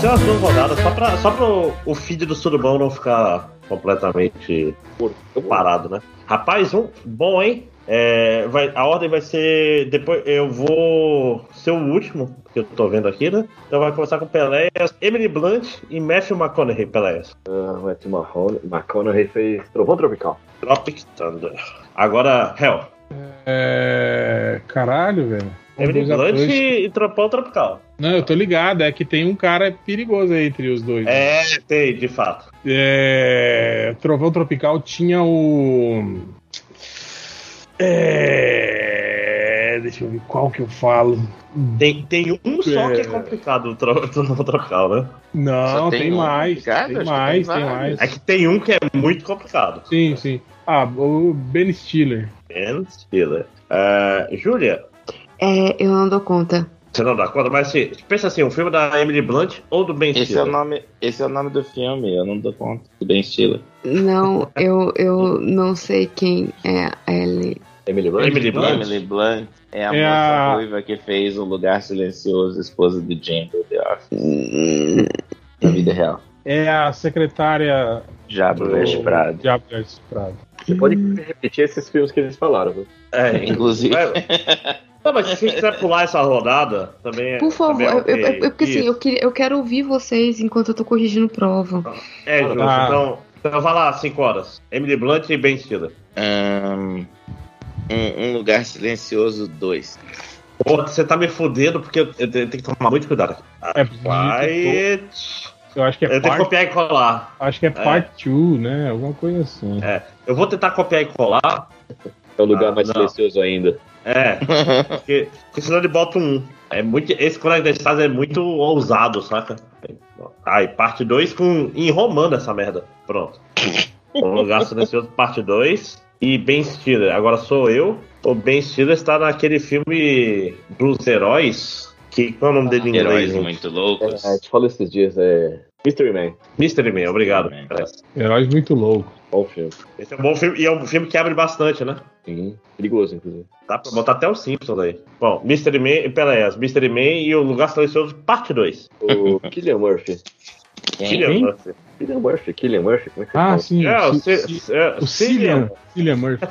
ser umas 2 rodadas, só pra o feed do Surubão não ficar completamente parado, né? Rapaz, bom, hein? A ordem vai ser. Depois eu vou ser o último que eu tô vendo aqui, né? Então vai começar com Peléas, Emily Blunt e Matthew McConaughey. Peléas. Matthew McConaughey fez Trovão Tropical. Tropic Thunder. Agora, Hell. Caralho, velho. Emily Blunt e Trovão Tropical. Não, eu tô ligado, é que tem um cara perigoso aí entre os dois. Tem, de fato. Trovão Tropical tinha o. Deixa eu ver qual que eu falo. Tem um só que é complicado do Trovão Tropical, né? Não, tem mais. Tem mais. É que tem um que é muito complicado. Sim. O Ben Stiller. Ben Stiller. Júlia? Eu não dou conta. Você não dá conta, mas pensa assim, um filme da Emily Blunt ou do Ben Stiller? Esse é o nome do filme, eu não dou conta. Do Ben Stiller. Não, eu não sei quem é ela. Emily Blunt é a moça ruiva que fez O Lugar Silencioso, esposa do Jim do The Office. Na vida real. É a secretária Diabo Veste Prado. Você pode repetir esses filmes que eles falaram, viu? Inclusive. Não, mas se você quiser pular essa rodada, também por favor, também porque assim, eu quero ouvir vocês enquanto eu tô corrigindo prova. Justo. Então vai lá, 5 horas. Emily Blunt e Ben Stiller. Um Lugar Silencioso 2. Pô, você tá me fudendo porque eu tenho que tomar muito cuidado aqui. Quiet. Eu acho que eu tenho que copiar e colar. Acho que é part 2, né? Alguma coisa assim. Eu vou tentar copiar e colar. É o lugar mais silencioso ainda. Porque senão ele bota um. Esse Colega das Estrelas é muito ousado, saca? Aí, parte 2 enromando essa merda. Pronto. Um Lugar Silencioso, parte 2. E Ben Stiller. Agora sou eu. O Ben Stiller está naquele filme dos heróis. Qual é o nome dele em inglês? Heróis muito loucos. A gente falou esses dias, Mystery Man. Mystery Man, obrigado. Heróis muito loucos. Bom filme. Esse é um bom filme e é um filme que abre bastante, né? Sim, perigoso, inclusive. Dá pra botar até o Simpsons aí. Bom, Mystery Man, Peléas, Mystery Man e O Lugar Silencioso, parte 2. O Cillian Murphy. Cillian Murphy, como é que você fala? Sim. O Cillian Murphy.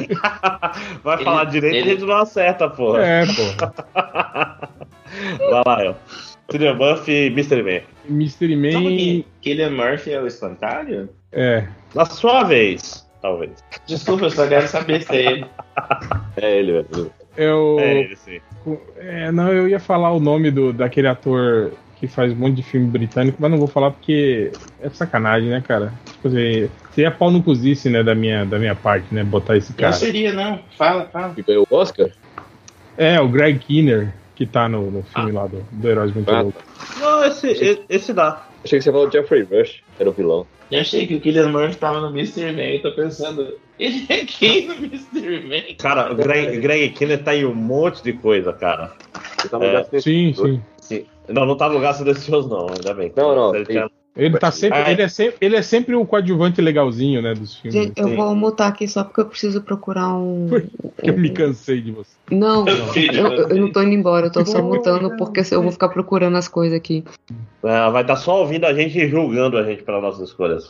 Vai falar direito e a gente não acerta, porra. Porra. Vai lá, eu. Cillian Murphy e Mystery Man. Mystery Man. Cillian Murphy é o espantalho? Na sua vez, talvez. Desculpa, eu só quero saber se é ele. É ele, velho. É ele, sim. Não, eu ia falar o nome daquele ator que faz um monte de filme britânico, mas não vou falar porque é sacanagem, né, cara? Tipo assim, seria pau no cozice, né, da minha parte, né, botar esse cara. Não seria, não. Fala. Que ganhou o Oscar? O Greg Kinnear, que tá no filme lá do Heróis Muito Loucos. Não, esse dá. Achei que você falou Jeffrey Rush, era o vilão. Eu achei que o Cillian Murphy tava no Mystery Man e tô pensando, ele é quem no Mystery Man? Cara, o Greg Kinnear tá em um monte de coisa, cara. Ele tá no lugar sim. Não tá no Lugar Silencioso, não, ainda bem. Não. Ele tá sempre. Ele é sempre o coadjuvante legalzinho, né, dos filmes. Gente, eu vou mutar aqui só porque eu preciso procurar um. Porque eu me cansei de você. Não, eu não tô indo embora, eu tô só mutando porque eu vou ficar procurando as coisas aqui. Vai estar só ouvindo a gente e julgando a gente pelas nossas escolhas.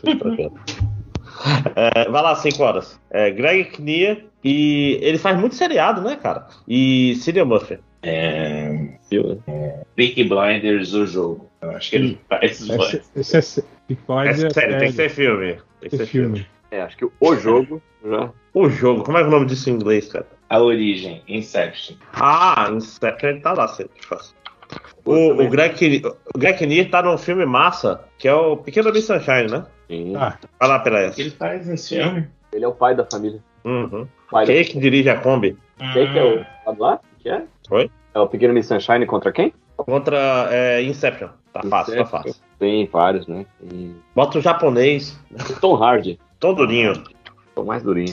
Vai lá, 5 horas. Greg Kinnear e ele faz muito seriado, né, cara? E Cillian Murphy. Peaky Blinders, o jogo. Eu acho que ele faz Peaky Blinders sério, tem que ser filme. Tem que ser filme. Acho que o jogo já. O jogo, como é o nome disso em inglês, cara? A Origem, Inception. Inception, ele tá lá sempre. O Greg Kinnear tá num filme massa, que é o Pequeno Miss Sunshine, né? Sim. Vai lá, Pelé. O que ele faz nesse filme? Ele é o pai da família. Uhum. Quem é que dirige a Kombi? Quem que é o... Sabe lá? Que é? Oi? É o Pequeno Miss Sunshine contra quem? Contra Inception. Tá fácil. Tem vários, né? Bota o japonês. Tom Hardy. Tom Durinho. Tom mais durinho.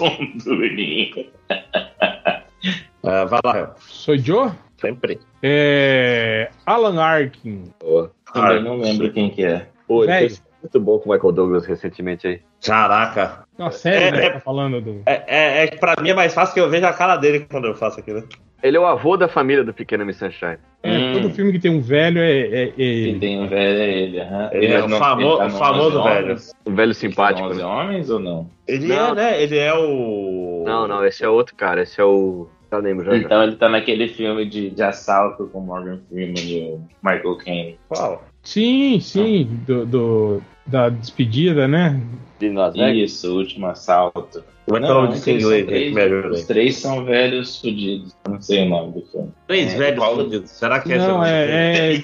Vai lá. Sou Joe? Sempre. Alan Arkin. Boa. Eu não lembro quem que é. Pô, ele fez muito bom com o Michael Douglas recentemente aí. Caraca. Uma série, né? Tá falando do... Pra mim é mais fácil que eu veja a cara dele quando eu faço aquilo. Ele é o avô da família do Pequeno Miss Sunshine. Todo filme que tem um velho é Que tem um velho é ele. Ele é o famoso velho. Um velho simpático. 11 homens ou não? Ele é, né? Ele é o... Não, esse é outro cara. Esse é o... Eu lembro já. Então ele tá naquele filme de assalto com Morgan Freeman e o Michael Caine. Qual? Sim, da despedida, né? De Las Vegas. Isso, o último assalto. Como é que é o nome desse inglês? Me ajuda aí. Os três são velhos fudidos. Não sei o nome do filme. Três velhos fudidos. Será que Não, é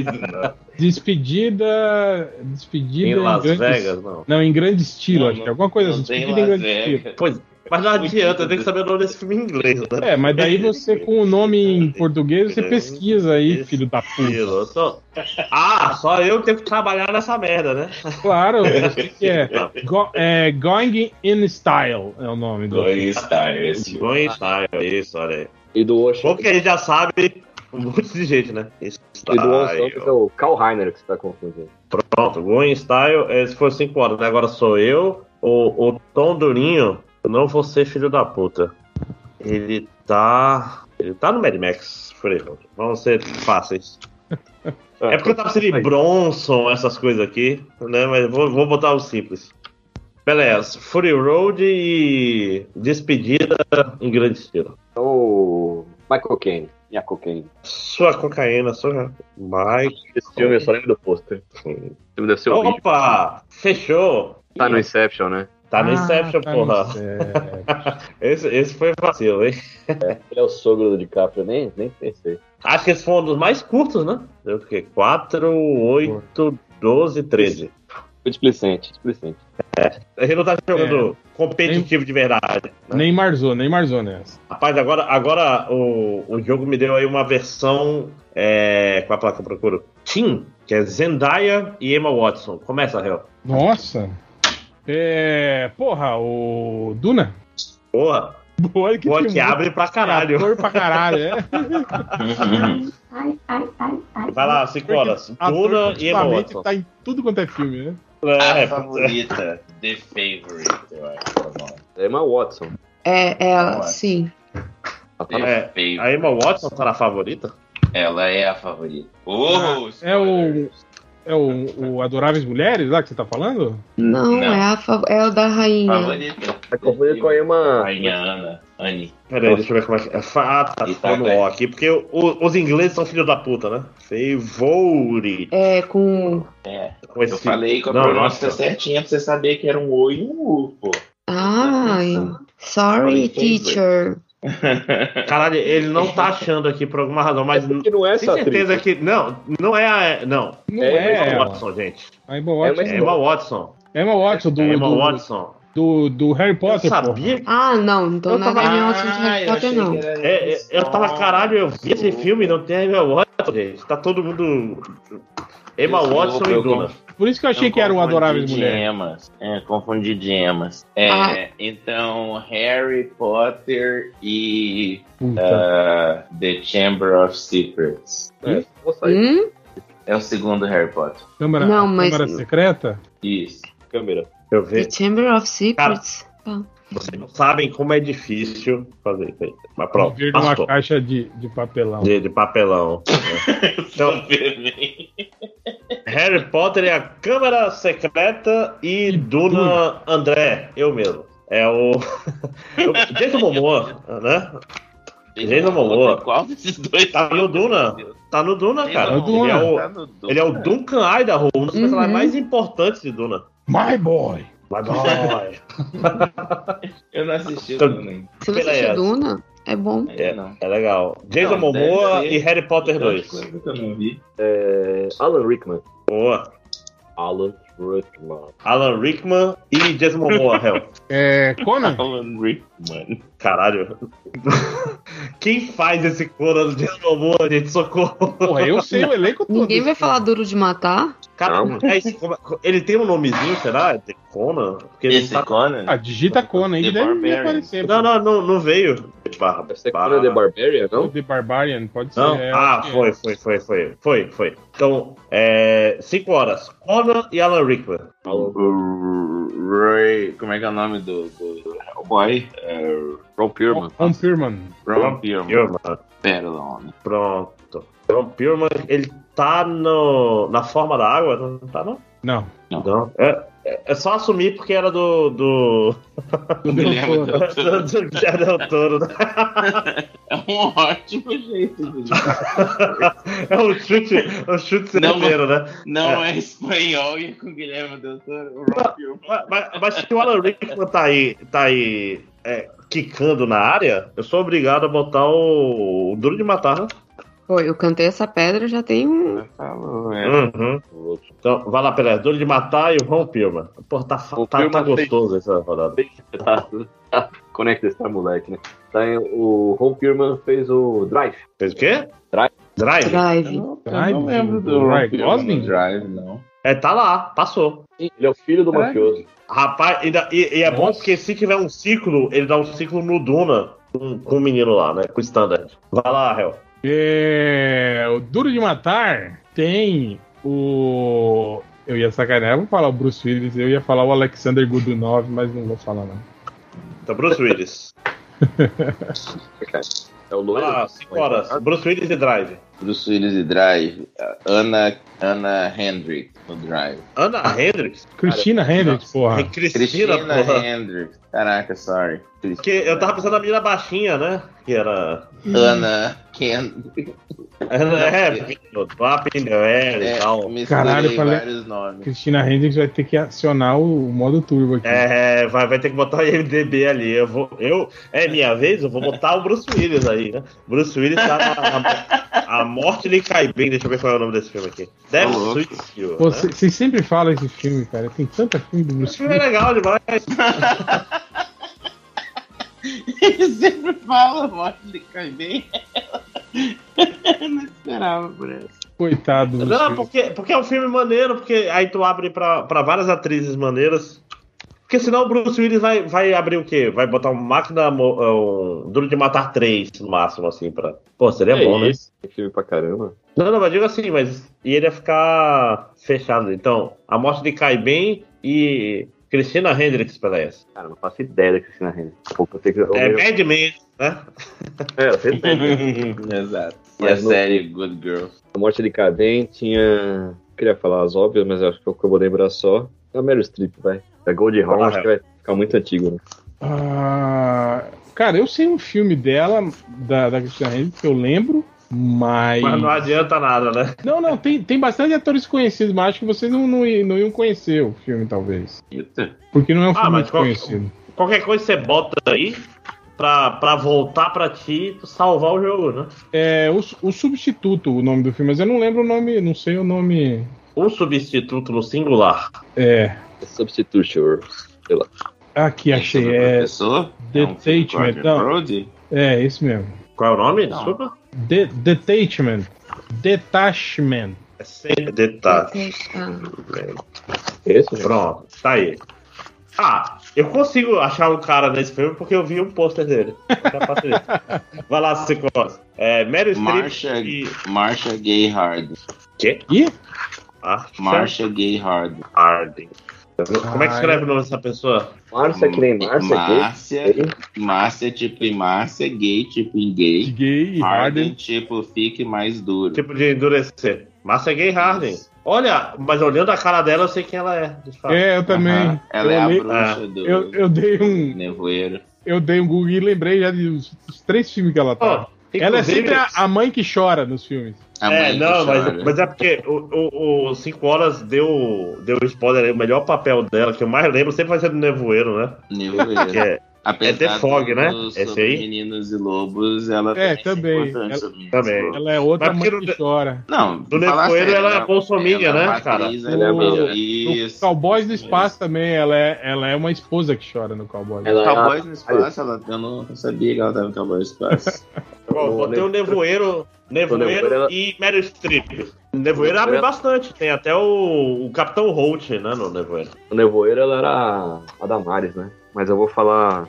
Despedida em Las Vegas? Não. Em grande estilo, Não, acho que é alguma coisa assim. tem Despedida em Las grande Vegas. estilo. Pois, mas não adianta, tem que saber o nome desse filme em inglês, né? Mas daí você, com o nome em português, você pesquisa aí, filho da puta. Só eu tenho que trabalhar nessa merda, né? Claro, que é Going in Style é o nome do Going Style, esse. Going Style, isso, olha aí. E do Ocean. Porque a gente já sabe um monte de gente, né? E do Ocean é o Karl Reiner que você tá confundindo. Pronto, Going Style, esse foi 5 horas, né? Agora sou eu, o Tom Durinho. Eu não vou ser filho da puta. Ele tá no Mad Max. Vamos ser fáceis. É porque eu tava pensando em Bronson, essas coisas aqui, né? Mas vou botar o simples. Beleza, Fury Road e Despedida em grande estilo. O Michael Caine. Minha cocaína. Sua cocaína, sua... Mike. Esse filme eu só lembro do pôster. Esse filme deve ser horrível. Opa! Fechou! Tá no Inception, né? Tá no Inception, tá porra. no Inception. Esse foi vacilo, hein? Ele é o sogro do DiCaprio, nem pensei. Acho que esse foi um dos mais curtos, né? Deu o quê? 4, 8, 12, 13. Foi displicente. A gente não tá jogando competitivo de verdade. Né? Neymarzou nessa. Rapaz, agora o jogo me deu aí uma versão. Qual é a placa que eu procuro? Team, que é Zendaya e Emma Watson. Começa, Hel. Nossa. Porra, o Duna. Porra. Boa, que abre pra caralho. Ator pra caralho, Vai lá, 5 horas. Duna e Emma Watson. Tá em tudo quanto é filme, né? A favorita, The Favorite, eu acho. Emma Watson. Sim. A Emma Watson tá na favorita? Ela é a favorita. É o Adoráveis Mulheres lá que você tá falando? Não. É o da rainha. Favorita. Tá confundindo com a Emma... Rainha Ana. Annie. Peraí, deixa eu ver como é que é. Tá no O aqui, porque os ingleses são filhos da puta, né? Favorite. Com Eu falei com a pronúncia certinha pra você saber que era um O e um U, pô. Sorry, teacher. Caralho, ele não tá achando aqui por alguma razão, mas porque não é essa tem certeza atriz. que... Não é a... Não é Emma Watson, gente. A Emma Watson. Emma Watson. Emma Watson do Harry Potter, eu sabia. Não tô na Emma Watson de Harry Potter, não. Eu tava, caralho, eu vi esse filme, não tem a Emma Watson, gente. Tá todo mundo... Emma Watson e Duna. Por isso que eu achei que era o Adoráveis Mulheres. Confundi de Emas. Então, Harry Potter e The Chamber of Secrets. Vou sair. É o segundo Harry Potter. Câmara Secreta? Isso. Câmera. Eu vi. The Chamber of Secrets. Vocês não sabem como é difícil fazer isso aí. Mas pronto. Vir numa caixa de papelão. De papelão. Então, Harry Potter é a Câmara Secreta e Duna André, eu mesmo. É o Jason Momoa, né? Jason Momoa. Qual desses dois? Tá no Duna. Tá no Duna, cara. Ele é o Duncan Idaho, um dos personagens mais importantes de Duna. My boy. Eu não assisti o Duna. Se você assistiu Duna, é bom. É legal. Jason Momoa e Harry Potter 2. Que eu não vi. Alan Rickman. Boa. Alan Rickman e Jason Momoa, Hel. Conan? Alan Rickman. Caralho. Quem faz esse Conan do Jason Momoa, gente? Socorro. Porra, eu sei o elenco todo. Ninguém vai falar Duro de Matar? Cara, ele tem um nomezinho, será? Tem Conan? Porque Esse Conan? Digita Conan aí, deve aparecer. Não veio. Conan The Barbarian, não? The Barbarian, pode ser. Não? Foi. Então, 5 horas. Conan e Alan Rickman. Ray, como é que é o nome do Hellboy? Ron Perlman. Ron Perlman. Ron Perlman. Perlman. Pronto. Ron Perlman, ele tá na forma da água? Não tá, não? Não. É só assumir porque era do Guilherme Del Toro. do Guilherme Del Toro, né? É um ótimo jeito de É um chute certeiro, né? Não é espanhol e é com Guilherme Del Toro. Mas se o Alan Rickman tá aí quicando na área, eu sou obrigado a botar o Duro de Matar, né? Pô, eu cantei essa pedra já tem um. Uhum. Então, vai lá, Pelé. Duro de Matar e o Ron Perlman. Pô, tá gostoso essa rodada. Tá conecta esse moleque, né? O Ron Perlman fez o Drive. Fez o quê? Drive? Eu não lembro do Ron Perlman Drive, não. Tá lá, passou. Ele é o filho do mafioso. Rapaz, e é bom porque se tiver um ciclo, ele dá um ciclo no Duna com o menino lá, né? Com o Standard. Vai lá, Hel. O Duro de Matar tem o... Eu ia sacanear, eu vou falar o Bruce Willis, eu ia falar o Alexander Godunov, mas não vou falar não. Então, Bruce Willis. É o loiro. 5 horas. Bruce Willis e Drive. Bruce Willis e Drive. Ana Hendricks no Drive. Ana Hendricks? Christina Hendricks, porra. Cristina porra. Hendricks. Caraca, sorry. Porque eu tava pensando na menina baixinha, né? Que era... Ana Hendricks. Up in the air e tal. Caralho, eu falei... vários nomes. Christina Hendricks vai ter que acionar o modo turbo aqui. Vai ter que botar o IMDB ali. É minha vez, eu vou botar o Bruce Willis aí, né? Bruce Willis tá A Morte lhe cai bem. Deixa eu ver qual é o nome desse filme aqui. Death Sweet Skill. Vocês sempre falam esse filme, cara. Tem tanta filme do Bruce Willis. Esse filme é legal demais. Ele sempre fala, a morte lhe cai bem. Eu não esperava por essa. Coitado do Não, porque é um filme maneiro, porque aí tu abre pra várias atrizes maneiras. Porque senão o Bruce Willis vai abrir o quê? Vai botar uma máquina, um Duro de Matar 3 no máximo, assim, pra... Pô, seria bom, né? Tem filme pra caramba. Não, mas digo assim, e ele ia ficar fechado. Então, A Morte lhe cai bem e... Christina Hendricks pela essa. Cara, não faço ideia da Christina Hendricks. Mad Men, né? Eu sei bem. Exato. E a série Good Girls. A Morte lhe cai bem tinha... Queria falar as óbvias, mas acho que eu vou lembrar só. A Meryl Streep, vai. A Goldie Hawn, acho que vai ficar muito antigo, né? Cara, eu sei um filme dela, da Christina Hendricks, que eu lembro, mas não adianta nada, né? Não, tem bastante atores conhecidos, mas acho que vocês não iam conhecer o filme, talvez. Eita. Porque não é um filme muito conhecido. Qualquer coisa você bota aí pra voltar pra ti e salvar o jogo, né? O Substituto, o nome do filme, mas eu não lembro o nome, não sei o nome. O Substituto no singular. Substitution, sei lá. Aqui, achei. Professor? Detachment. Esse mesmo. Qual é o nome? Desculpa. Detachment. É sem detachment. Esse? Pronto, tá aí. Eu consigo achar um cara nesse filme porque eu vi um pôster dele. Vai lá, Ciclose. Meryl Streep e... Marcia Gay Harden. Quê? Marcia Gay Harden. Como é que escreve o nome dessa pessoa? Márcia, que nem Márcia, tipo em Márcia, gay, tipo em gay. Gay, Harden, tipo fique mais duro. Tipo de endurecer. Márcia Gay Harden. Olha, mas olhando a cara dela, eu sei quem ela é. Eu também. Ela é a bruxa do eu dei um nevoeiro. Eu dei um Google e lembrei já dos 3 filmes que ela tá. Ela é sempre a mãe que chora nos filmes. Mas é porque o 5 horas deu spoiler aí. O melhor papel dela, que eu mais lembro, sempre vai ser do Nevoeiro, né? Nevoeiro. Que é The Fog, né? Esse aí. Meninos e Lobos, ela também. Também. Ela é outra mãe que chora. Não, do Nevoeiro ela é bolsominion, né, cara? No Cowboys do Espaço também, ela é uma esposa que chora no Cowboys. Cowboys no Espaço, eu não sabia que ela tava no Cowboys no Espaço. Botei o Nevoeiro e Meryl Streep. O Nevoeiro abre bastante. Tem até o Capitão Holt, né, no Nevoeiro. O Nevoeiro, ela era a Damares, né? Mas eu vou falar...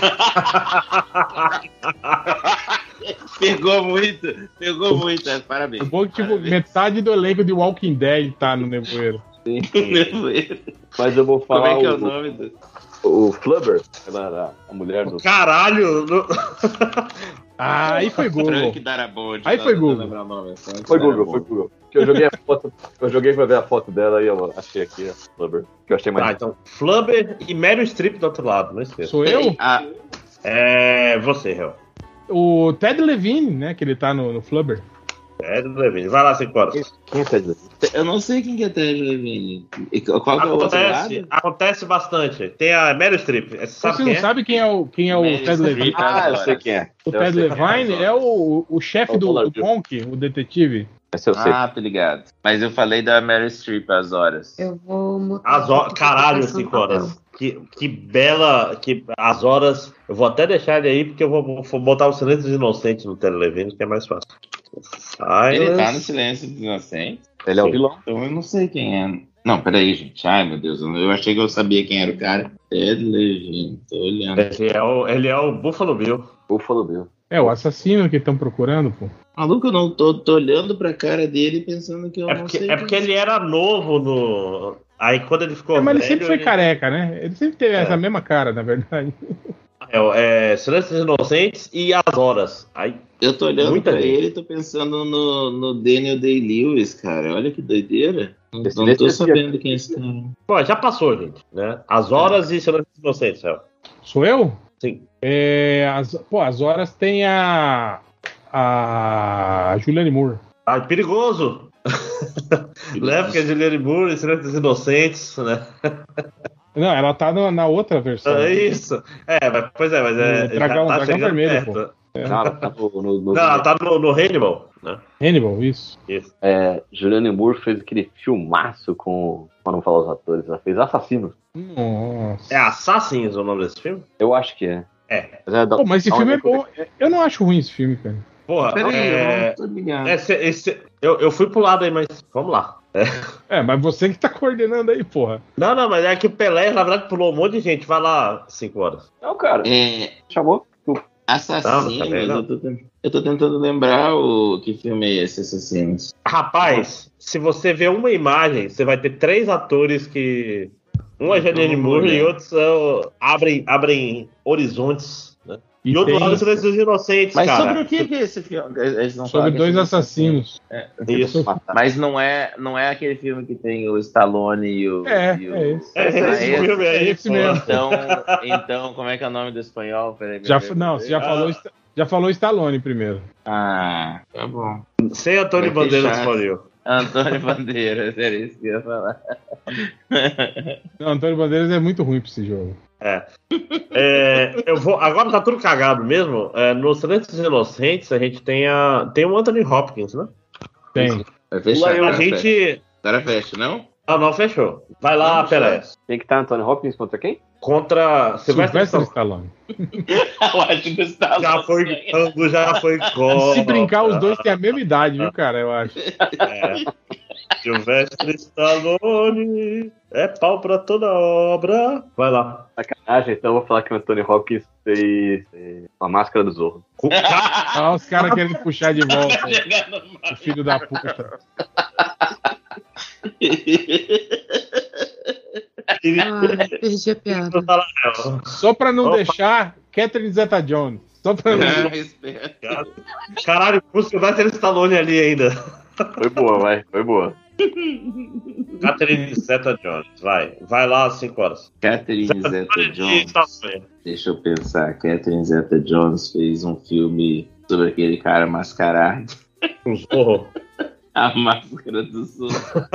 Pegou muito, parabéns. O bom que, metade do elenco de Walking Dead tá no Nevoeiro. Sim. Mas eu vou falar... Como é que é o nome do... O Flubber, ela era a mulher do... Caralho! Aí foi Google. Aí foi Google. Foi Google. Que eu joguei a foto, eu joguei pra ver a foto dela e eu achei aqui a Flubber, que eu achei mais... Então, Flubber e Meryl Streep do outro lado, não esqueça. Sou eu? É você, Hel. O Ted Levine, né, que ele tá no Flubber. Ted Levine, vai lá, 5 horas. Quem é Ted Levine? Eu não sei quem que é Ted Levine. Qual que é o outro lado? Acontece bastante. Tem a Meryl Streep. Você não sabe quem é o Ted Levine? Eu sei quem é. O Ted Levine é o chefe do Monk, o detetive. Esse eu sei. Tô ligado. Mas eu falei da Meryl Streep, As Horas. Eu vou mutar. Caralho, 5 horas. Que bela. As Horas. Eu vou até deixar ele aí, porque eu vou botar o Silêncio dos Inocentes no Ted Levine, que é mais fácil. Ele tá no Silêncio dos Inocentes? Ele é o vilão. Então eu não sei quem é. Não, peraí, gente. Ai, meu Deus. Eu achei que eu sabia quem era o cara. Ted Levine. Tô olhando. Ele é o Buffalo Bill. Buffalo Bill. É o assassino que estão procurando, pô. Maluco, eu não tô olhando pra cara dele pensando que eu não sei. É porque ele era novo no. Aí quando ele ficou mas velho... ele sempre foi careca, né? Ele sempre teve essa mesma cara, na verdade. Silêncio dos Inocentes e As Horas. Aí, eu tô olhando pra ele e tô pensando no Daniel Day-Lewis, cara. Olha que doideira. Não tô sabendo quem é esse cara. Pô, já passou, gente. Né? As Horas e Silêncio dos Inocentes, Hel. Sou eu? Sim. As Horas tem a Julianne Moore. Perigoso. Leva que a Julianne Moore e Silêncio dos Inocentes, né? Não, ela tá na outra versão. É isso. Mas é. Dragão Vermelho, pô. Não, ela tá ela tá no Hannibal, né? Hannibal, isso. Julianne Moore fez aquele filmaço com... Pra não falar os atores, ela fez Assassinos. Nossa. É Assassins o nome desse filme? Eu acho que é. Mas esse filme é bom. Eu não acho ruim esse filme, cara. Porra, eu tô ligado. Eu fui pro lado aí, mas vamos lá. Mas você que tá coordenando aí, porra. Não, mas é que o Pelé, na verdade, pulou um monte de gente. Vai lá, 5 horas. Não, cara. Chamou? Assassinos. Eu tô tentando lembrar que filme é esse, Assassinos. Rapaz, se você ver uma imagem, você vai ter 3 atores que... Um é Julianne Moore e outros abrem horizontes, né? E outro lado, Silêncio dos Inocentes, mas cara. sobre o que é esse filme? Sobre 2 assassinos. Isso. Mas não é aquele filme que tem o Stallone e o... Esse mesmo. Então, como é que é o nome do espanhol? Você já falou Stallone primeiro. Tá bom. Sem Antônio Bandeiras for you. Antônio Bandeiras, era isso que eu ia falar. Não, Antônio Bandeiras é muito ruim pra esse jogo. Eu vou. Agora tá tudo cagado mesmo. No Silêncio dos Inocentes, a gente tem o Anthony Hopkins, né? Tem. Vai fechar. Agora fecha, não? Não fechou. Vai lá, Pelé. Tem que estar Anthony Hopkins contra quem? Contra Sylvester Stallone. Eu acho que o Stallone já foi Se brincar, os dois têm a mesma idade, viu, cara? Eu acho. Sylvester Stallone é pau pra toda obra. Vai lá. Sacanagem, então eu vou falar que o Anthony Hopkins fez a Máscara do Zorro. Os caras querem puxar de volta. O filho da puta. Perdi a piada. Só pra não deixar Catherine Zeta-Jones. Só pra não deixar. Caralho, o Sylvester Stallone ali ainda. Foi boa. Catherine Zeta-Jones, vai lá às 5 horas. Catherine Zeta-Jones. Deixa eu pensar. Catherine Zeta-Jones fez um filme sobre aquele cara mascarado. Um Zorro. A Máscara do Zorro.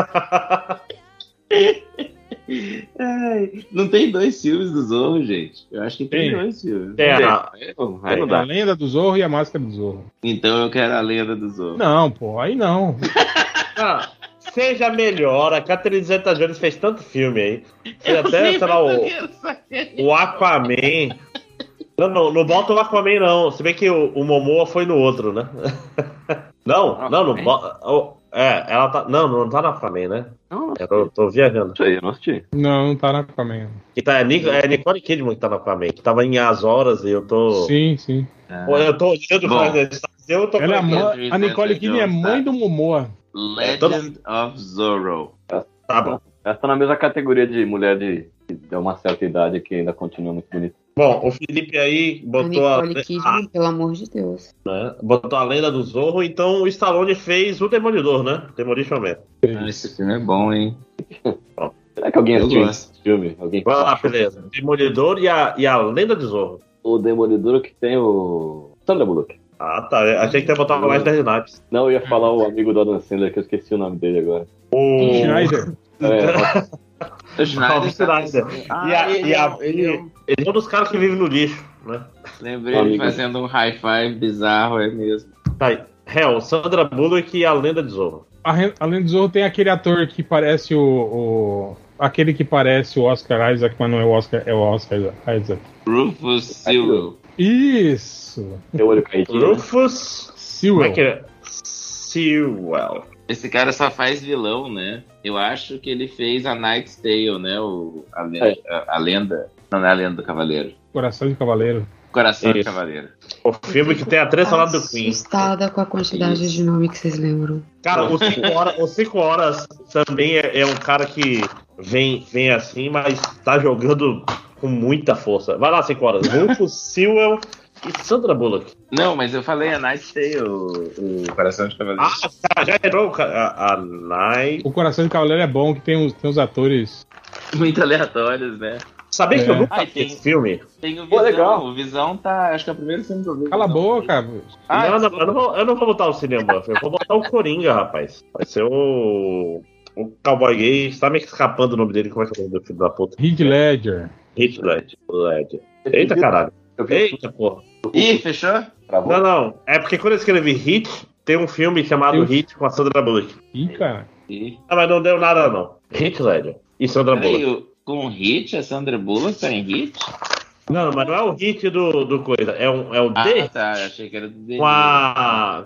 Não tem 2 filmes do Zorro, gente? Eu acho que tem 2 filmes. Tem a Lenda do Zorro e a Máscara do Zorro. Então eu quero a Lenda do Zorro. Não, pô, aí não. Seja melhor, a Catherine Zeta-Jones fez tanto filme aí. Fez até, sei lá, o Aquaman. Não bota o Aquaman, não. Se bem que o Momoa foi no outro, né? Não ela tá. Não tá na Aquaman, né? Eu tô viajando. Isso aí, eu não assisti. Não tá na Aquaman. Que tá, é Nicole Kidman que tá na Aquaman, que tava em As Horas e eu tô. Sim. Eu tô olhando a Nicole Kidman é mãe do Momoa. Legend of Zorro. Tá bom. Ela tá na mesma categoria de mulher de uma certa idade que ainda continua muito bonita. Bom, o Felipe aí botou a Nicole Kidman, pelo amor de Deus. né? Botou a lenda do Zorro, então o Stallone fez o Demolidor, né? Demolition Man. Esse filme é bom, hein? Será que alguém Eu assistiu gosto. esse filme? Alguém Vai lá, beleza. Demolidor e a lenda do Zorro. O Demolidor que tem o Sandra Bullock. Ah, tá. Achei que ia botar o Wesley Snipes. Não, eu ia falar o amigo do Adam Sandler, que eu esqueci o nome dele agora. O Schneider. O Schneider. Schneider. Ele é um dos caras que vive no lixo, né? Lembrei ele Amigo. fazendo um high five bizarro, é mesmo. Tá aí. Hell, Sandra Bullock e a lenda de Zorro. Além do Zorro, tem aquele ator que parece aquele que parece o Oscar Isaac, mas não é o Oscar, é o Oscar Isaac. Rufus Sewell. Isso! Tem o olho caidinho. Né? Rufus Como é Sewell. que é? Sewell. Esse cara só faz vilão, né? Eu acho que ele fez a Knight's Tale, né? A lenda. Não é a lenda do Cavaleiro. Coração de Cavaleiro. Coração de Isso. Cavaleiro. O filme que tem a trilha sonora do Queen. Assustada com a quantidade de nome que vocês lembram. Cara, o 5 horas também é um cara que vem assim, mas tá jogando com muita força. Vai lá, 5 horas. Rufus Sewell e Sandra Bullock. Não, mas eu falei a Knight's Tale, o Coração de Cavaleiro. Ah, tá, já entrou a Night. O Coração de Cavaleiro é bom, que tem os atores. Muito aleatórios, né? Sabia que eu nunca Ah, vi tem- esse filme? Tem o Pô, Visão. legal. O Visão tá. Acho que é o primeiro filme que eu vi. Cala a boca. Não, eu não vou botar o cinema. Eu vou botar o Coringa, rapaz. Vai ser o cowboy gay. Está me escapando o nome dele. Como é que é o nome do filho da puta? Heath Ledger. Heath Ledger. Eita, caralho. Eu vi Eita, porra. Ih, fechou? Travou. Não. É porque quando eu escrevi Hit, tem um filme chamado Hit com a Sandra Bullock. Ih, cara. Ih. Ah, mas não deu nada, não. Heath Ledger e Sandra Bullock. Peraí, com Hit, a Sandra Bullock tá em Hit? Não, mas não é o Hit do coisa. É o D Tá. Achei que era do D. com a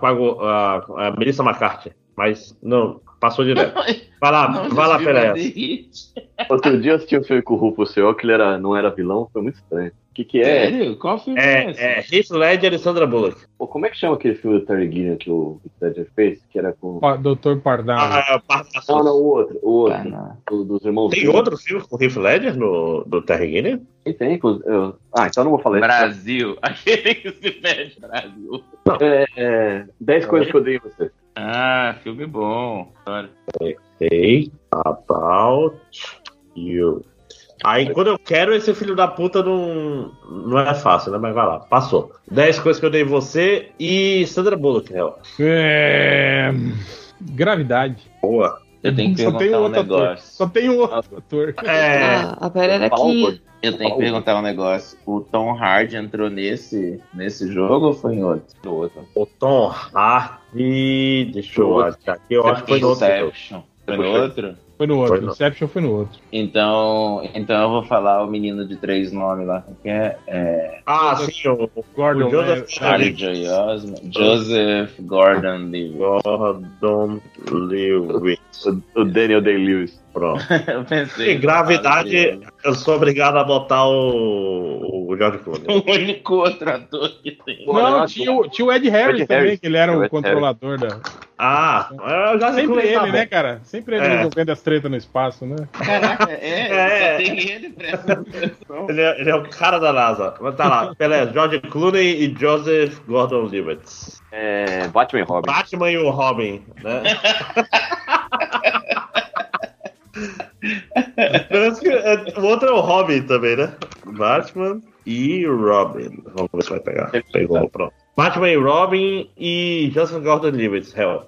Melissa McCarthy. Mas não, passou direto. Vai lá, Pelé. Outro dia eu assisti um filme com o Rufus Sewell, que ele não era vilão, foi muito estranho. O que é? Sério? Qual filme é esse? É Heath Ledger e Sandra Bullock. Pô, como é que chama aquele filme do Terry Gilliam que o Heath Ledger fez? Que era com... Dr. Pardal. É o Parque das Não, Flores. o outro. Ah, não. Dos irmãos. Tem outro filme com o Heath Ledger do Terry Gilliam? Tem. Então eu não vou falar isso. Brasil. Aquele que se pede Brasil. 10 coisas que eu odeio em você. Ah, filme bom. Bora. Say about you. Aí quando eu quero, esse filho da puta não é fácil, né? Mas vai lá, passou. 10 coisas que eu dei em você e Sandra Bullock, né? Gravidade. Boa. Eu tenho que Só tem perguntar um outro ator. negócio. Só tem um outro ator. A pera era que... Eu tenho que perguntar um negócio. O Tom Hardy entrou nesse jogo ou foi em outro? No outro. O Tom Hardy. Deixa eu achar aqui. Eu acho que foi no outro. Inception. Foi no outro? Foi no outro. Foi no- Inception foi no outro. Então eu vou falar o menino de 3 nomes lá. Que é Ah, sim, o Gordon Joseph Charlie J. Osment. Joseph Gordon-Levitt. Gordon Lewis. O Daniel Day-Lewis. Pronto. Eu pensei. Em gravidade, eu sou obrigado a botar o George Clooney. O único outro ator que tem. Pô, Não, eu tinha o Ed Harris Ed também, Harris. que ele era O o Ed controlador da. Ah, eu já Sempre ele, né, cara? Sempre ele É. resolvendo as tretas no espaço, né? Caraca, É. só tem ele presta atenção. Ele é o cara da NASA. Mas tá lá, Pelé, George Clooney e Joseph Gordon-Levitt. Batman e Robin. Batman e o Robin, né? Parece que o outro é o Robin também, né? Batman e Robin. Vamos ver se vai pegar. Pegou, pronto. Batman e Robin e Joseph Gordon-Levitt, Hell.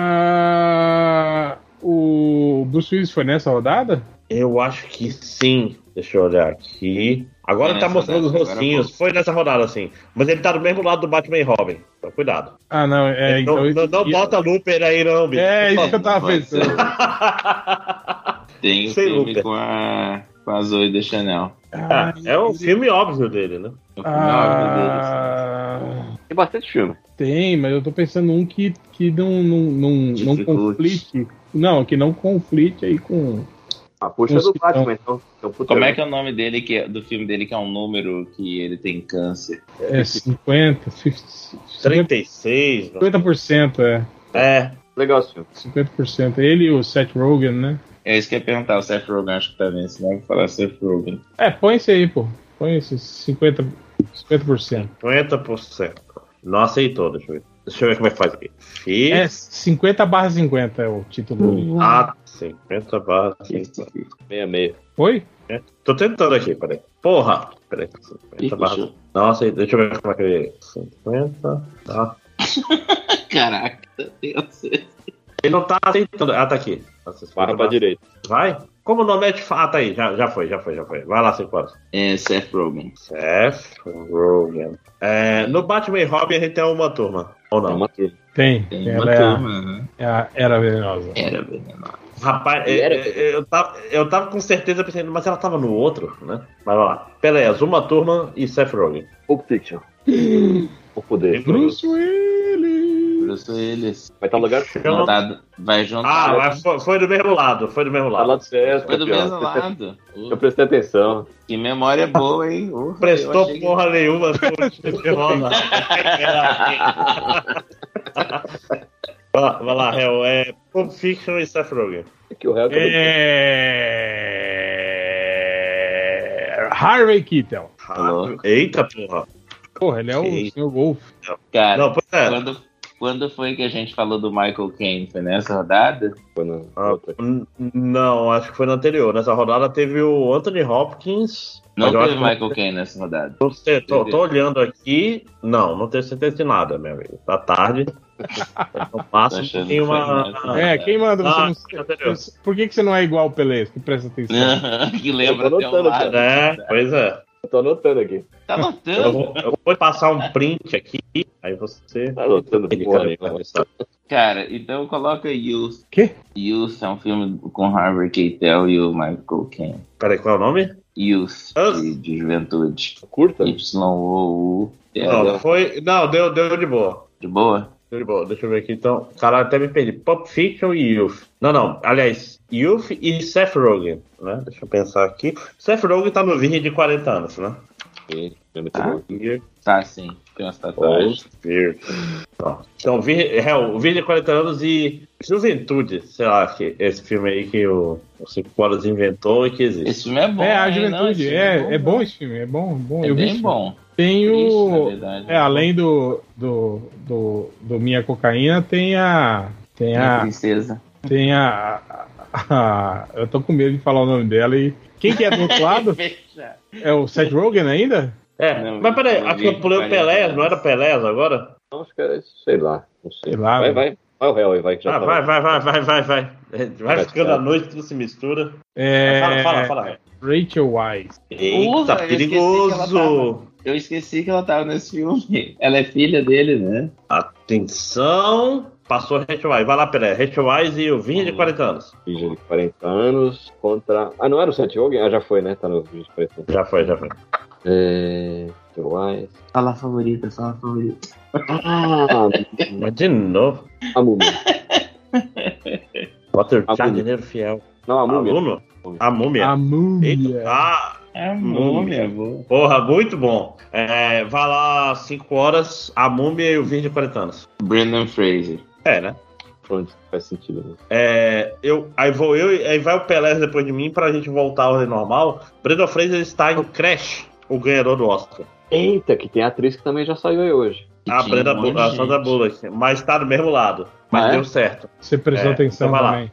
O Bruce Willis foi nessa rodada? Eu acho que sim. Deixa eu olhar aqui. Agora Foi tá nessa mostrando os rodada, agora rostinhos. Foi nessa rodada, sim. Mas ele tá do mesmo lado do Batman e Robin. Então, cuidado. Ah, não. Não bota Looper aí, não, bicho. É Por isso que eu tava pode pensando. Tem o Sem filme Looper. com a Zoe Deschanel. Ah, é um filme óbvio dele, né? O filme óbvio deles. Tem bastante filme. Tem, mas eu tô pensando um que não Dificulte. conflite. Não, que não conflite aí com. Puxa Nossa, do Batman, então. Como é que é o nome dele, do filme dele, que é um número que ele tem câncer? É 50, 36. 50%, É. Legal esse filme. 50%. Ele e o Seth Rogen, né? É isso que eu ia perguntar, o Seth Rogen acho que tá nesse, né? Vou falar Seth Rogen. Põe esse aí, pô. Põe esses 50%. 50%. Não aceitou, deixa eu ver como é que faz aqui. 50/50 é o título. 50/50. 66. Foi? Tô tentando aqui, peraí. Porra! Peraí. 50/50. Nossa, deixa eu ver como é que ele. 50. Tá. Caraca, Deus. Ele não tá aceitando. Tá aqui. Barra pra direita. Vai? Como o nome é de fato aí? Já foi. Vai lá, 5 horas. Seth Rogen. Seth Rogen. No Batman e Robin a gente tem uma turma. Ou não? Uma turma. Tem. Uma turma. Era venenosa. Era venenosa. Rapaz, eu tava com certeza pensando, mas ela tava no outro, né? Mas vai lá. Pelés, uma turma e Seth Rogen. Pulp Fiction. O poder. Bruce Willis. Vai estar no lugar vai juntar. Foi do mesmo lado. Foi do mesmo Tá lado. certo. Foi do mesmo lado. Eu prestei atenção. Que memória boa, hein? Prestou porra nenhuma. Vai lá, Hel. Pulp Fiction e Seth Rogen. Que o réu Harvey Keitel. Eita, porra. Porra, ele é o Sr. Golf. Cara, não, quando foi que a gente falou do Michael Caine? Foi nessa rodada? Foi na não, acho que foi na anterior. Nessa rodada teve o Anthony Hopkins. Não teve Michael Caine nessa rodada. Tô olhando aqui. Não tenho certeza de nada, meu amigo. Tá tarde. Não passa tem uma. Quem manda você não. Por que você não é igual o Pelé? Que presta atenção. Que lembra até um lado. Pois é. Eu tô anotando aqui. Tá anotando? Eu vou passar um print aqui. Aí você. Tá anotando porra nenhuma. Cara, então coloca Youth. Quê? Youth é um filme com Harvey Keitel e o Michael Caine. Peraí, qual é o nome? Youth, de juventude. Curta? Y-O-U. Não, deu de boa. De boa? Deu de boa, deixa eu ver aqui então. Caralho, até me perdi. Pulp Fiction e Youth. Não, aliás, Youth e Seth Rogen, né? Deixa eu pensar aqui. Seth Rogen tá no Virgem de 40 anos, né? Tá, sim. Tem umas tatuagens. Então, o Virgem de 40 anos e Juventude, sei lá, que esse filme aí que o 5 Horas inventou e que existe. Esse filme é bom. A Juventude, é bom esse filme, é bom. É bem bom. Tem o. Verdade, além do Minha Cocaína, tem a princesa. Tem eu tô com medo de falar o nome dela e. Quem que é do outro lado? É o Seth Rogen ainda? Mas peraí, aqui eu pulei o Pelé, não era Pelé agora? Não, acho que era isso, sei lá. Não sei. Vai. Vai o réu aí, vai. Que já Vai ficando a noite, tudo se mistura. Fala. Rachel Weisz. Eita, perigoso! Eu esqueci que ela tava nesse filme. Ela é filha dele, né? Atenção! Passou Rachel Weisz. Vai lá, Pelé. Rachel Weisz e o Virgem de 40 anos. Virgem de 40 anos contra... não era o Seth Rogen? Já foi, né? Tá no Virgem de 40 anos. Já foi. Rachel Weisz. Fala a favorita. Mas de novo. A Múmia. Walter Jardineiro Fiel. Não, a Múmia. A Múmia. A Múmia. A Múmia. Porra, muito bom. Vai lá, 5 horas, a Múmia e o Virgem de 40 anos. Brendan Fraser. Né? Pronto, faz sentido. Né? Aí vai o Pelé depois de mim pra gente voltar à ordem normal. Brendan Fraser está em Crash, o ganhador do Oscar. Eita, que tem atriz que também já saiu aí hoje. A Sandra Bullock, mas tá do mesmo lado. Mas deu certo. Você prestou atenção então também.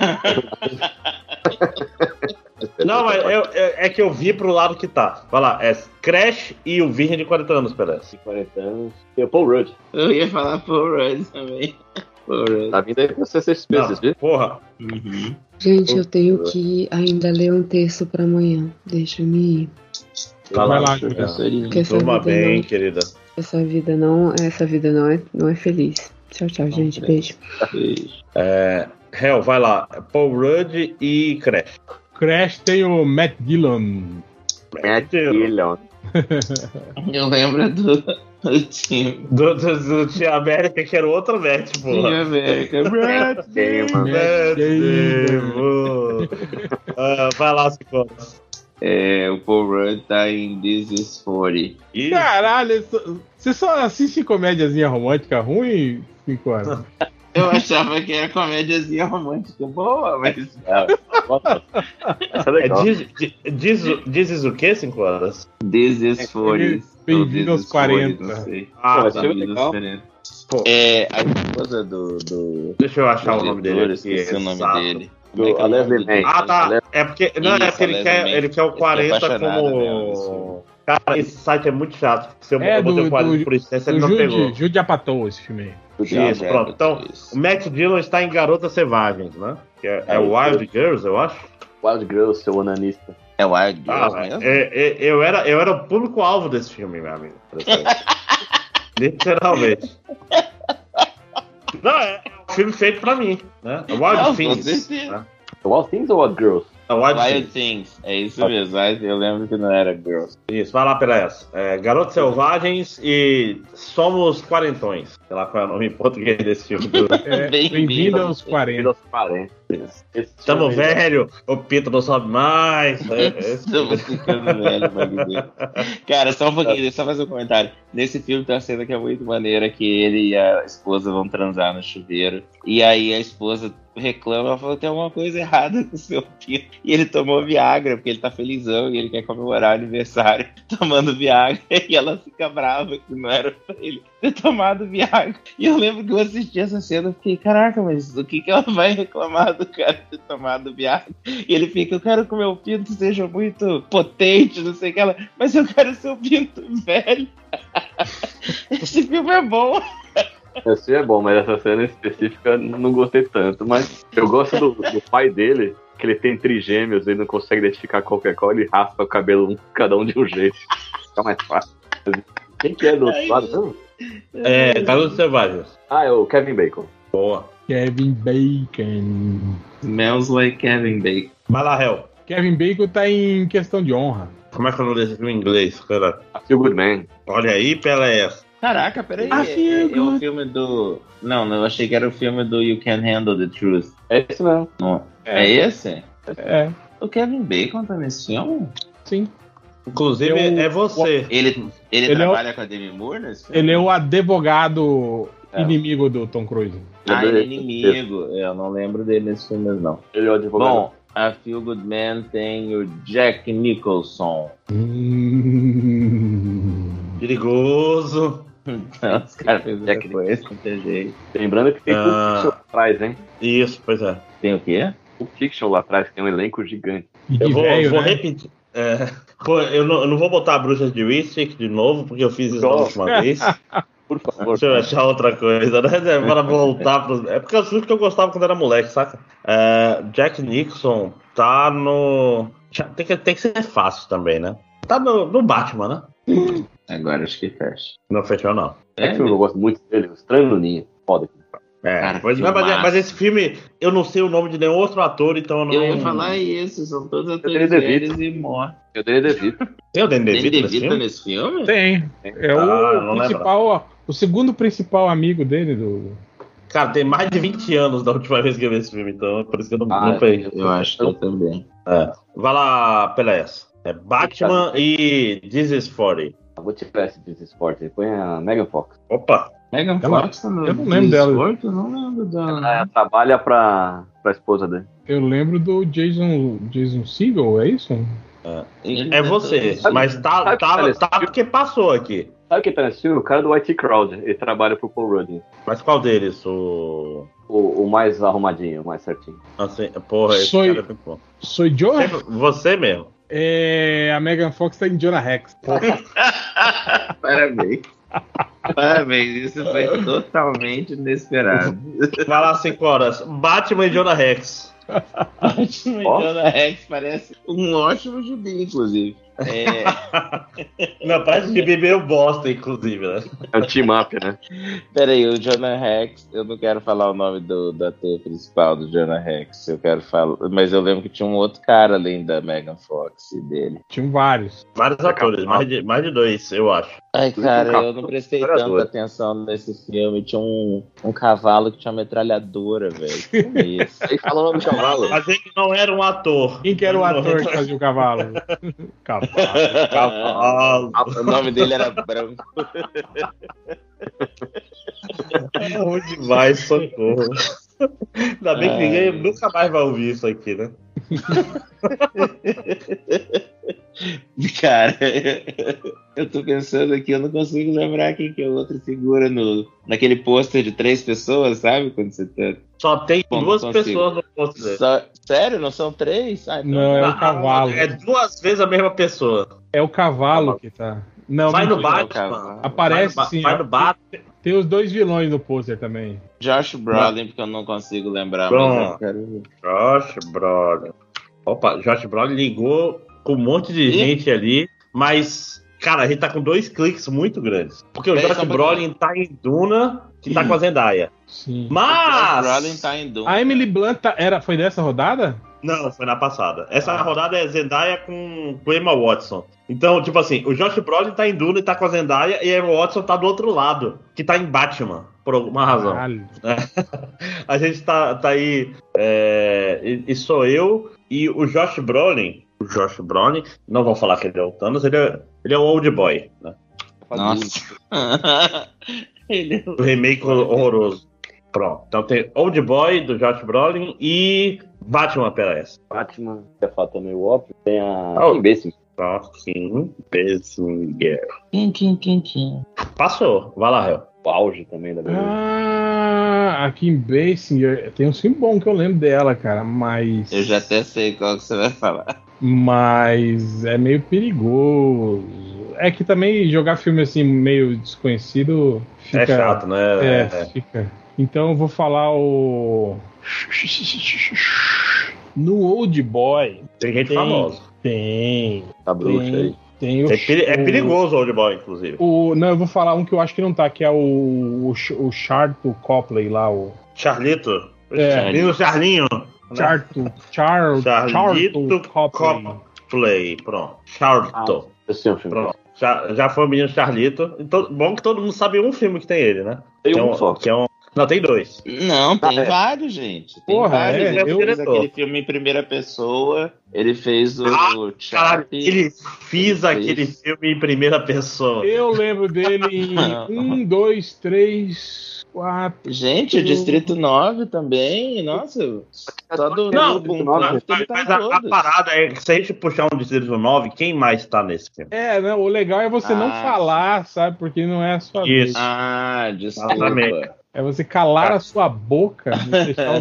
Não, mas é que eu vi pro lado que tá. Vai lá, Crash e o Virgem de 40 anos, Pelé. 40 anos. Tem o Paul Rudd. Eu ia falar Paul Rudd também. Tá vindo aí pra você ser vezes, viu? Porra. Uhum. Gente, eu tenho que ainda ler um texto pra amanhã. Deixa-me ir. Vai lá, Turma bem, querida. Essa vida não é feliz. Tchau, gente. Beijo. Hel, vai lá. Paul Rudd e Crash. Crash tem o Matt Dillon. Eu lembro do time. Do Tia América, que era outro Matt, porra. Tia América. Matt Damon. Vai lá, Ciclone. O Paul Rudd tá em This Is 40. Caralho, você só assiste comédiazinha romântica ruim, 5 horas? Eu achava que era comédiazinha romântica boa, mas essa é legal. Dizes o quê, 5 horas? This is 40. Bem-vindo aos 40. Não sei. Bem-vindo aos 40. A esposa do Deixa eu achar o nome dele. Esqueci o nome dele. A Leslie Mann. Tá. É porque ele quer o 40 como... Cara, esse site é muito chato. Se eu botei o 40 por isso, ele não pegou. Jude Apatow, esse filme aí. Isso, pronto. Então, o Matt Dillon está em Garotas Selvagens, né? Que é Wild Girls, eu acho. Wild Girls, seu onanista. É Wild Girls mesmo? Eu era o público-alvo desse filme, meu amigo. Literalmente. Não, é um filme feito pra mim, né? Wild Things. Né? Wild Things ou Wild Girls? Wild Things. É isso mesmo. Eu lembro que não era Girls. Isso, vai lá pela essa. Garotos Selvagens e Somos Quarentões. Sei lá qual é o nome em português desse filme. Bem-vindo aos 40. Tamo velho, o Pito não sobe mais. Estamos ficando velho, Magneto. Cara, só um pouquinho, deixa eu só fazer um comentário. Nesse filme tem uma cena que é muito maneira, que ele e a esposa vão transar no chuveiro. E aí a esposa reclama, ela fala que tem alguma coisa errada com o seu Pito. E ele tomou Viagra, porque ele tá felizão e ele quer comemorar o aniversário tomando Viagra. E ela fica brava que não era pra ele ter tomado Viagra. E eu lembro que eu assisti essa cena e fiquei, caraca, mas o que ela vai reclamar do cara ter tomado Viagra? E ele fica, eu quero que o meu pinto seja muito potente, não sei o que ela, mas eu quero seu pinto velho. Esse filme é bom. Esse é bom, mas essa cena específica não gostei tanto. Mas eu gosto do pai dele, que ele tem trigêmeos, ele não consegue identificar qualquer coisa, ele raspa o cabelo cada um de um jeito. Fica mais fácil. Quem que é do outro lado? Garotos Selvagens. É o Kevin Bacon. Boa. Kevin Bacon. Smells like Kevin Bacon. Vai lá, Hel. Kevin Bacon tá em Questão de Honra. Como é que eu não desse filme em inglês, cara? A Feel Good Man. Olha aí, Pelé. Caraca, peraí. É o filme do... Não, eu achei que era o filme do You Can't Handle the Truth. É esse mesmo. Não. É esse? É. O Kevin Bacon tá nesse filme? Sim. Inclusive, é você. Ele trabalha com a Demi Moore nesse filme? Ele é o advogado inimigo do Tom Cruise. Ele é inimigo. Eu não lembro dele nesse filme, não. Ele é o advogado. Bom, a Feel Good Man tem o Jack Nicholson. Perigoso. Não, os caras fez Jack Nicholson, não tem jeito. Lembrando que tem Pulp Fiction lá atrás, hein? Isso, pois é. Tem o quê? Pulp Fiction lá atrás, que tem um elenco gigante. Eu vou repetir. Eu não vou botar Bruxas de Eastwick de novo, porque eu fiz isso da última vez. Por favor. Deixa eu achar outra coisa, né? Para voltar pros... É porque eu acho que eu gostava quando era moleque, saca? Jack Nicholson tá no... Tem que ser fácil também, né? Tá no Batman, né? Agora acho que fecha. Não fechou, não. Eu gosto muito dele, o Estranho no Ninho. Foda. Cara, mas esse filme, eu não sei o nome de nenhum outro ator, então eu não... Eu ia falar isso, são todos atores velhos e mortos. Eu dei DeVito. Tem o Danny DeVito nesse filme? Tem. É o principal, o segundo principal amigo dele do... Cara, tem mais de 20 anos da última vez que eu vi esse filme, então é por isso que eu não peguei. Eu acho que eu também. Vai lá, Pelés. Batman e This is 40. Eu vou tirar esse This is 40. Põe a Megan Fox. Opa! Megan Fox também. Eu não lembro dela. Eu não lembro dela. Ela trabalha pra esposa dele. Eu lembro do Jason Segel, é isso? É você, mas tá porque passou aqui. Sabe quem tá nesse filme? O cara do White Crowd. Ele trabalha pro Paul Rudd. Mas qual deles? O mais arrumadinho, o mais certinho. Assim, porra, esse cara é muito bom. Sou Jonah? Você mesmo. A Megan Fox tá em Jonah Rex. Parabéns. Parabéns, isso foi totalmente inesperado. Vai lá, 5 horas. Batman e Jonah Rex. Batman e Jonah Rex parece um ótimo gibi, inclusive. Não, parece gibi meio bosta, inclusive, né? É um team-up, né? Peraí, o Jonah Rex, eu não quero falar o nome do ator principal do Jonah Rex, eu quero falar, mas eu lembro que tinha um outro cara além da Megan Fox e dele. Tinham vários. Vários atores, mais de 2, eu acho. Ai, cara, eu não prestei tanta atenção nesse filme. Tinha um cavalo que tinha uma metralhadora, velho. Isso. Aí fala o nome do cavalo. Mas ele não era um ator. Quem que era o ator que fazia o cavalo? Cavalo. O nome dele era Branco. É ruim demais, socorro. Ainda bem que ninguém nunca mais vai ouvir isso aqui, né? Cara, eu tô pensando aqui, eu não consigo lembrar quem que é outra figura naquele pôster de 3 pessoas, sabe? Quando você tá. Só tem Bom, 2 não consigo. pessoas no pôster. Sério? Não são 3? Ah, então... Não, é o cavalo. É 2 vezes a mesma pessoa. É o cavalo que tá. Não, Vai no mentira. Batman. Aparece sim. Vai no Batman. Tem os 2 vilões no pôster também. Josh Brolin, porque eu não consigo lembrar, Pronto. mas eu quero ver. Josh Brolin. Opa, Josh Brolin ligou com um monte de gente ali, mas, cara, a gente tá com 2 cliques muito grandes. Porque o Josh Brolin tá em Duna, que tá com a Zendaya. Sim. Josh Brolin tá em Duna. A Emily Blunt foi dessa rodada? Não, foi na passada. Essa rodada é Zendaya com Emma Watson. Então, tipo assim, o Josh Brolin tá em Duna e tá com a Zendaya, e a Emma Watson tá do outro lado, que tá em Batman, por alguma razão. A gente tá aí, e sou eu e o Josh Brolin. O Josh Brolin, não vou falar que ele é o Thanos, ele é o Old Boy, né? Nossa. O remake horroroso. Pronto, então tem Old Boy do Josh Brolin e Batman aparece. Batman, que é fato meio óbvio, tem a Oh. Kim Basinger. Kim Basinger. Quem? Passou, vai lá, Réu. O auge também da beleza. A Kim Basinger. Tem um filme bom que eu lembro dela, cara, mas. Eu já até sei qual que você vai falar. Mas é meio perigoso. É que também jogar filme assim meio desconhecido fica. É chato, né? Fica. Então eu vou falar o. No Old Boy. Tem gente famosa. Tem. Tá bruxa aí. Tem o. É perigoso o Old Boy, inclusive. Não, eu vou falar um que eu acho que não tá, que é o Charlton Copley lá, o. Charlito? É. Menino Charlinho. Charlton Copley. Copley, pronto. Charlton. Eu sei um filme. Pronto. Já foi o menino Charlito. Então, bom que todo mundo sabe um filme que tem ele, né? Tem um só. Não, tem 2. Não, tem vários, gente. Tem Porra, vários. é, Ele fez aquele filme em primeira pessoa. Ele fez o Caralho, Sharp. ele fez aquele filme em primeira pessoa. Eu lembro dele em 1, 2, 3, 4. Gente, o Distrito 9 também. Nossa, só do Não, Boom mas ele tá em a todos. parada é que se a gente puxar um Distrito 9, quem mais tá nesse filme? Não, o legal é você não falar, sabe? Porque não é a sua vez. Isso. Ah, desculpa. Exatamente. É você calar a sua boca. E deixar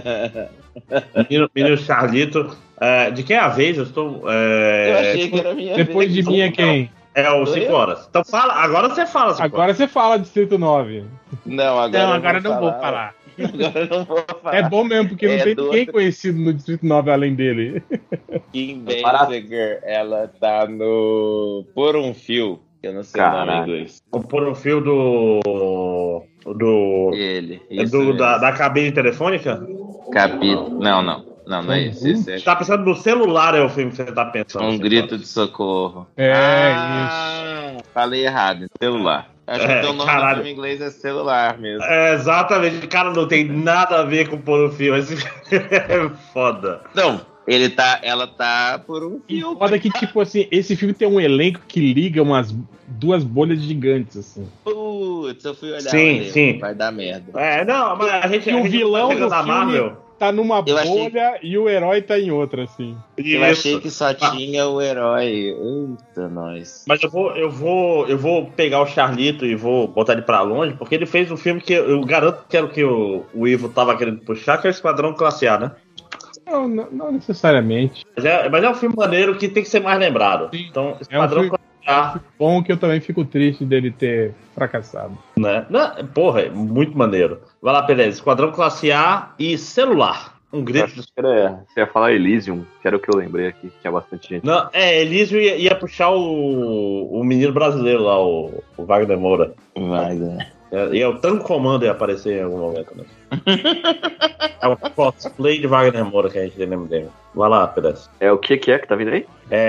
Menino Charlito. De quem é a vez? Eu estou. Eu achei que era a minha Depois vez. de mim é quem? É o 5 horas. Então fala, agora você fala. 5 Agora você fala Distrito 9. Não, agora não vou falar. Agora eu não vou falar. É bom mesmo, porque não tem ninguém conhecido no Distrito 9 além dele. Kim Basinger, ela tá no Por um Fio, que eu não sei o nome em inglês. Por um fio do. Ele. Da cabine telefônica? Capítulo. Não é esse. Esse é Você tá pensando no celular, é o filme que você tá pensando. Um Grito de Socorro. Isso. Falei errado, celular. Acho que o nome do filme em inglês é celular mesmo. Exatamente, cara, não tem nada a ver com Por um Fio. Esse filme é foda. Não, ela tá por um fio. Foda que, tipo assim, esse filme tem um elenco que liga umas 2 bolhas gigantes, assim. Putz, eu fui olhar. Sim. Vai dar merda. Não, mas a gente. E o vilão do filme Marvel tá numa bolha e o herói tá em outra, assim. Eu achei que só tinha o herói. Eita, nós. Mas eu vou pegar o Charlito e vou botar ele pra longe, porque ele fez um filme que eu garanto que era o que o Ivo tava querendo puxar, que é o Esquadrão Classe A, né? Não necessariamente. Mas é um filme maneiro que tem que ser mais lembrado. Sim. Então, Esquadrão Classe A. Bom que eu também fico triste dele ter fracassado. Né? Porra, é muito maneiro. Vai lá, Pelé. Esquadrão Classe A e celular. Um grito. Você ia falar Elysium, que era o que eu lembrei aqui, que tinha bastante gente. Não, Elysium ia puxar o menino brasileiro lá, o Wagner Moura. E o Tango Comando ia aparecer em algum momento, né? É um cosplay de Wagner Moura que a gente lembra dele. Vai lá, pedaço. É o que é que tá vindo aí?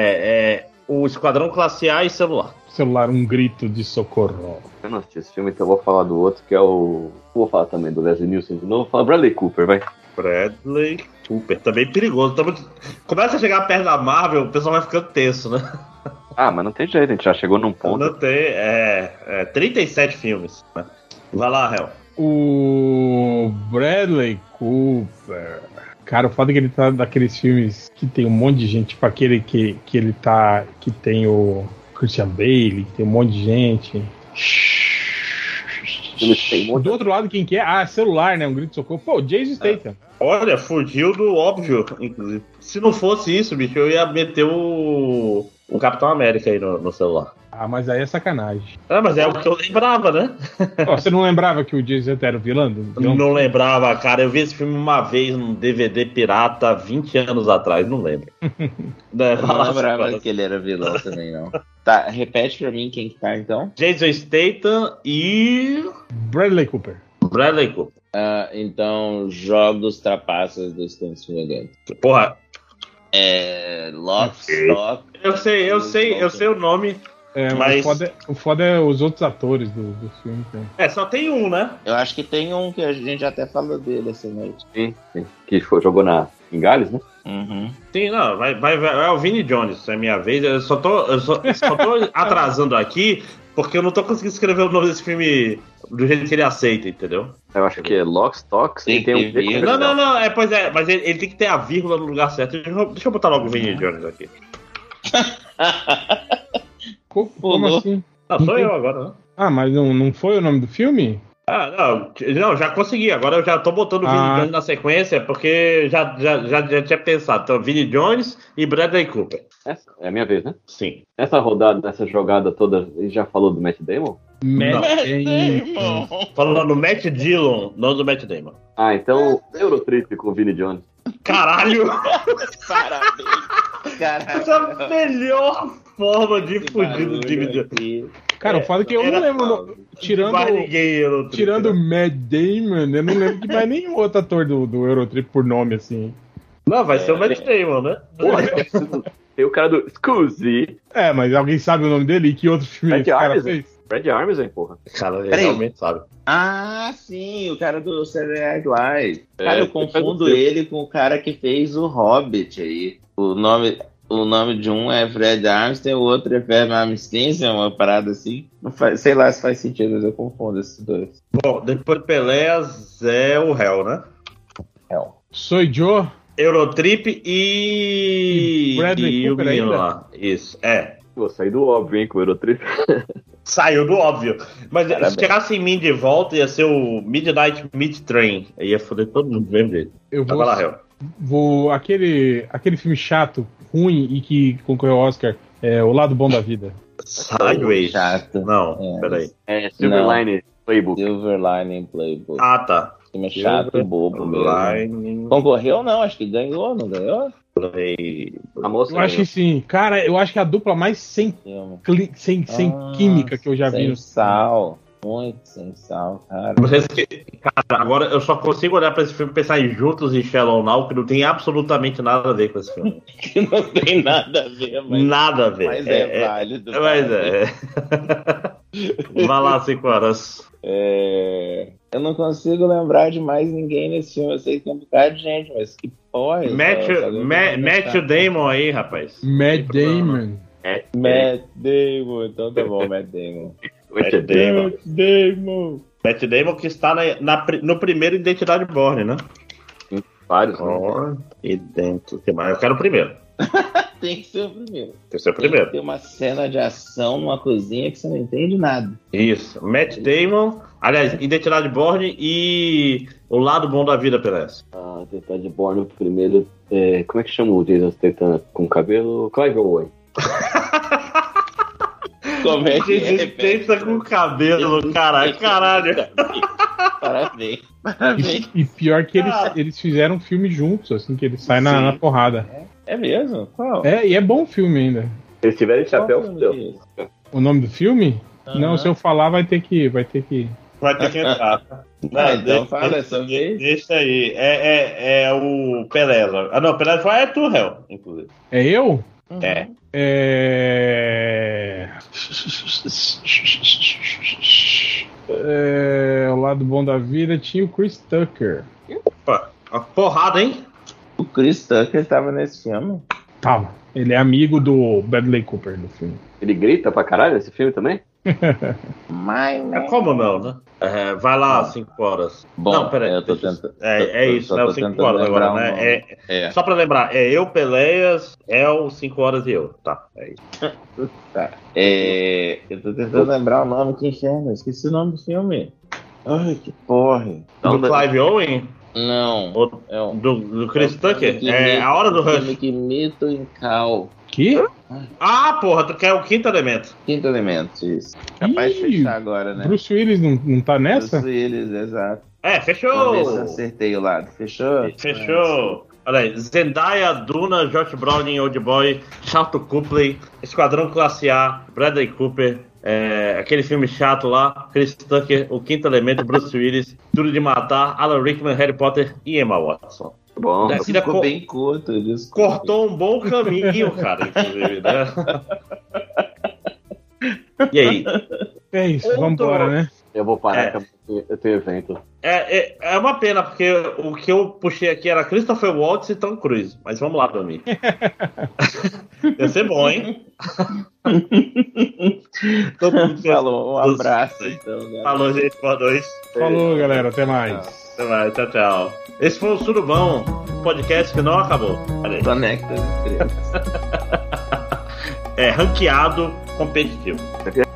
O Esquadrão Classe A e celular. Celular, um grito de socorro. Eu não assisti esse filme, então eu vou falar do outro, que é o... Vou falar também do Leslie Nielsen de novo. Vou falar Bradley Cooper, vai. Bradley Cooper, também perigoso. Começa a chegar perto da Marvel, o pessoal vai ficando tenso, né? Mas não tem jeito, a gente já chegou num ponto. Não tem, 37 filmes, né? Vai lá, Hel. O Bradley Cooper. Cara, o fato é que ele tá daqueles filmes que tem um monte de gente, tipo aquele que ele tá. Que tem o Christian Bale, que tem um monte de gente. Do outro lado, quem que é? Ah, celular, né? Um grito de socorro. Pô, Jason Statham. Olha, fugiu do óbvio, inclusive. Se não fosse isso, bicho, eu ia meter o Capitão América aí no celular. Ah, mas aí é sacanagem. Ah, mas é o que eu lembrava, né? Ó, você não lembrava que o Jason era o vilão? Não lembrava, cara. Eu vi esse filme uma vez num DVD pirata 20 anos atrás, não lembro. Não lembrava que ele era vilão também, não. Tá, repete pra mim quem que tá, então. Jason Statham e... Bradley Cooper. Bradley Cooper. Então, Jogos Trapaças dos Tempos Vagante. Porra. Lock, Stock... Eu sei o nome... mas o foda é os outros atores do filme. Então. Só tem um, né? Eu acho que tem um que a gente até falou dele essa noite. Sim. Que jogou em Gales, né? Uhum. Sim, não, vai o Vinnie Jones, é minha vez. Eu só tô atrasando aqui porque eu não tô conseguindo escrever o nome desse filme do jeito que ele aceita, entendeu? Eu acho que é Lock, Stock, e tem um... Não, pois é, mas ele tem que ter a vírgula no lugar certo. Deixa eu botar logo o Vinnie Jones aqui. Como assim? Não, sou eu agora, né? Ah, mas não foi o nome do filme? Não, já consegui. Agora eu já tô botando o Vinnie Jones na sequência, porque já tinha pensado. Então, Vinnie Jones e Bradley Cooper. Essa é a minha vez, né? Sim. Nessa jogada toda, ele já falou do Matt Damon? Matt Damon. Falando do Matt Dillon, não do Matt Damon. Ah, então Eurotrip com o Vinnie Jones. Caralho! Parabéns! Caralho! Essa é a melhor forma de fugir do Vinnie Jones. Cara, o fato é que eu não lembro. Tirando o Matt Damon, eu não lembro de mais nenhum outro ator do Eurotrip por nome, assim. Não, vai ser o Matt Damon, né? Tem o cara do Scusi. Mas alguém sabe o nome dele? E que outro filme esse cara fez? Brad Armisen, porra. Cara, ele realmente sabe. Ah, sim, o cara do Saturday Night Live. Cara, eu confundo ele com o cara que fez o Hobbit aí. O nome de um é Fred Armisen, o outro é Ferman Armisen, uma parada assim. Não faz, sei lá se faz sentido, mas eu confundo esses dois. Bom, depois de Peléas é o Hell, né? Hell. Sou Joe. Eurotrip e Bradley Cooper menino ainda? lá. Isso, Vou sair do óbvio, hein, com o Eurotrip. Saiu do óbvio. Mas se chegasse em mim de volta, ia ser o Midnight Meat Train. Aí ia foder todo mundo do mesmo jeito. Eu vou aquele filme chato, ruim e que concorreu ao Oscar, O Lado Bom da Vida. Sideways. Chato. Não, peraí. Silverline Playbook. Silverline Playbook. Ah, tá. Filme chato e bobo mesmo. Concorreu não? Acho que ganhou, não ganhou? A moça eu acho que sim. Cara, eu acho que é a dupla mais sem química que eu já vi. Sem sal. Muito sem sal, cara. Cara, agora eu só consigo olhar pra esse filme e pensar em Juntos e Shallow Now, que não tem absolutamente nada a ver com esse filme. Que não tem nada a ver, mas... Nada a ver. Mas é válido. Mas Vai lá, 5 horas. Eu não consigo lembrar de mais ninguém nesse filme. Eu sei que tem um bocado de gente, mas que porra. Mete o Damon aí, rapaz. Matt Damon. Matt Damon. Então tá bom, Matt Damon. Matt Damon que está no primeiro Identidade Borne, né? Vários. E dentro. Eu quero o primeiro. Tem que ser o primeiro. Tem que ser o primeiro. Tem uma cena de ação numa cozinha que você não entende nada. Isso. Matt Damon, aliás, Identidade Borne e O Lado Bom da Vida, Perez. Identidade Borne, o primeiro. Como é que chama o Jason Statham com cabelo? Clive Owen. Como é que Resistência com cabelo, caralho. Parabéns. E pior que eles fizeram um filme juntos, assim, que eles saem na porrada. É mesmo? Qual? E é bom o filme ainda. Se eles tiverem chapéu, fudeu. O nome do filme? Não, se eu falar vai ter que Vai ter que entrar. Então fala essa vez. Deixa aí. É o Peleza. Ah, não, Peleza é tu, Hel, inclusive. É eu? O Lado Bom da Vida tinha o Chris Tucker. Opa, uma porrada, hein? O Chris Tucker estava nesse filme? Tava. Ele é amigo do Bradley Cooper no filme. Ele grita pra caralho nesse filme também? Mas, né? Como não, né? Vai lá, 5 horas. Bom, não, peraí. eu tô tentando. É isso, né? 5 horas agora, né? Só pra lembrar, eu, Peleias, El, 5 horas e eu. Tá, é isso. Tá. Eu tô tentando lembrar o nome que enxerga. Esqueci o nome do filme. Ai, que porra. Do Clive Owen? Não. Do Chris Tucker? A Hora do Rush. Que mito em cal. Que? Ah, porra, tu quer o Quinto Elemento. Quinto Elemento, isso. Capaz de fechar agora, né? Bruce Willis não tá nessa? Bruce Willis, exato. Fechou! Vamos ver se eu acertei o lado. Fechou? Fechou! Olha aí, Zendaya, Duna, Josh Brolin, Old Boy, Charlton Copley, Esquadrão Classe A, Bradley Cooper, aquele filme chato lá, Chris Tucker, O Quinto Elemento, Bruce Willis, Duro de Matar, Alan Rickman, Harry Potter e Emma Watson. Bom, ficou bem curto. Cortou um bom caminho, cara, inclusive, né? E aí? É isso, vambora, né? Eu vou parar, que eu tenho evento. É uma pena, porque o que eu puxei aqui era Christopher Waltz e Tom Cruise. Mas vamos lá, Domi. Ia ser bom, hein? Todo mundo falou. Um abraço, então. Galera. Falou, gente. Boa noite. Falou, galera. Até mais. Até mais. Tchau, tchau. Esse foi o Surubão, podcast que não acabou. Conecta as estrelas. Ranqueado competitivo.